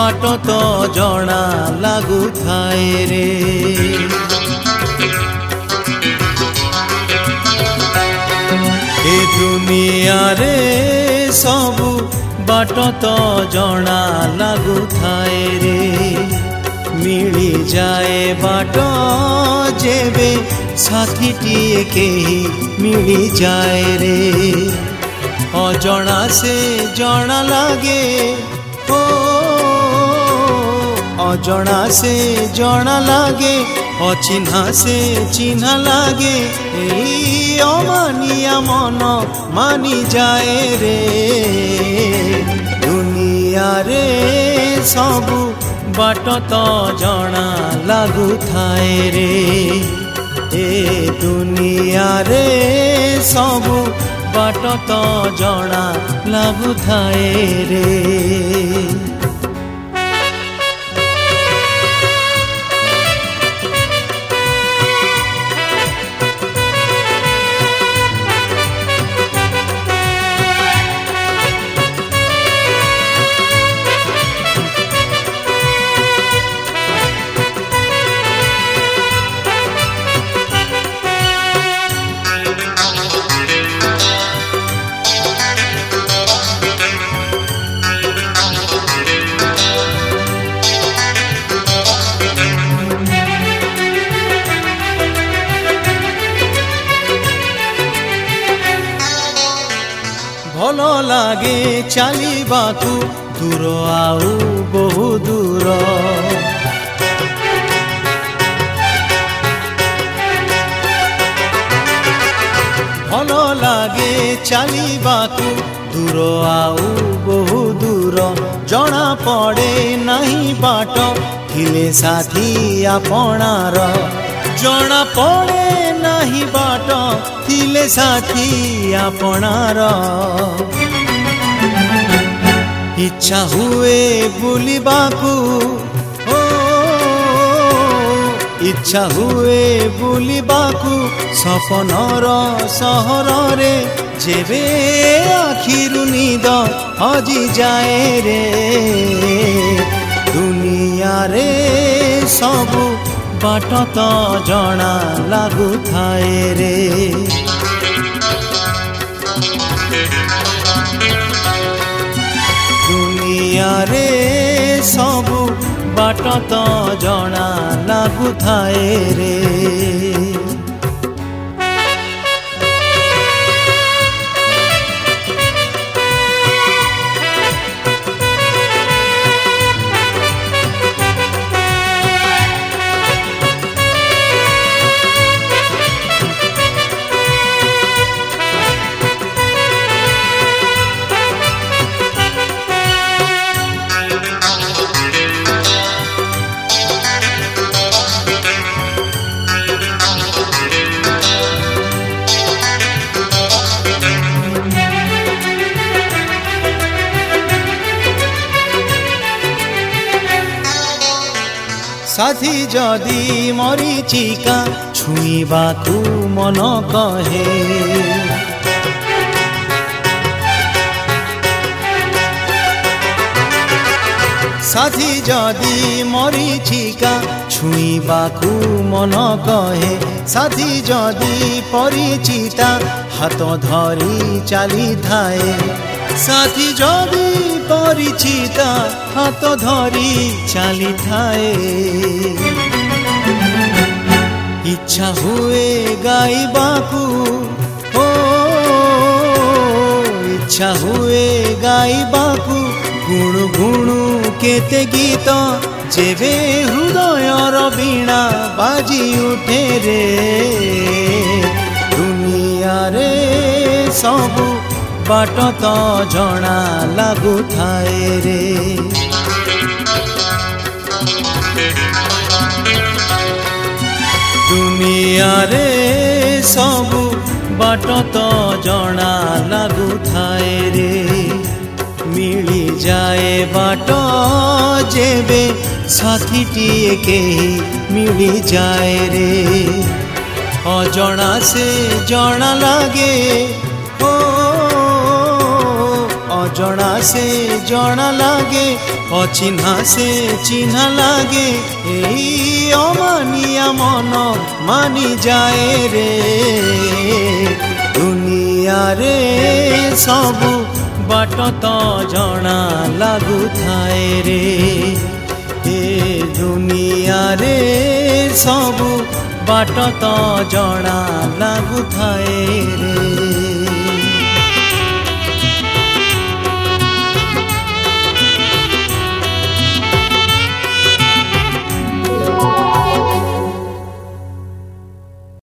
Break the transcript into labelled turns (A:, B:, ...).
A: बाट तो जना लागू थाए रे। ए दुनिया रे सबू बाट तो जना लागू थाए रे। मिली जाए बाट जेबे साथीटीए केही मिली जाए रे। अजणा से जणा लागे ओ अजणा से जणा लागे अचिन्हा से चिन्हा लागे। एई अमानिया मन मानी जाए रे। दुनिया रे सबू बाट तो जना लागू थाए रे। ए दुनिया रे सबू बाट तो जना लागू थाए रे। भलो लागे चलिबाकू दूर आउ बहु दूर। भलो लागे चलिबाकू दूर आउ बहु दूर। जना पड़े नहीं बाट थिले साथी आपणार। जना पड़े नहीं बाट थिले साथी आपणार। इच्छा हुए बुलिबाकू ओ इच्छा हुए बुलिबाकू सपनर सहर रे। जेबे आखिरु निद हजी जाए रे। दुनिया रे सबू बाट तो जना लागू थाए रे। दुनिया रे सबू बाट तो जना लागू थाए रे। साथी जदि मरीचिका छुईबाकू मन कहे। साथी जदि मरीचिका छुईबाकू मन कहे। साथी जदि परिचिता हाथ धरी चली थाए। साथी जदि परिचिता हाथ धरी चली थाए। इच्छा हुए गाइबाकू ओ इच्छा हुए गाइबाकू गुणु गुणु केते गीत। जेबे हृदयर वीणा बाजी उठे रे। दुनिया रे सबू बाट तो जना लागू थाए रे। दुनिया रे सबू बाट तो जना लागू थाए रे। मिली जाए बाट जेबे साथीटीए केही मिली जाए रे। अजणा से जणा लागे ओ अजणा से जणा लागे अचिन्हा से चिन्हा लागे एई अमानिया मन मानी जाए रे दुनिया रे सबु बाट तो जणा लागू थाए रे ए दुनिया रे सबु बाट तो जणा लागू थाए रे।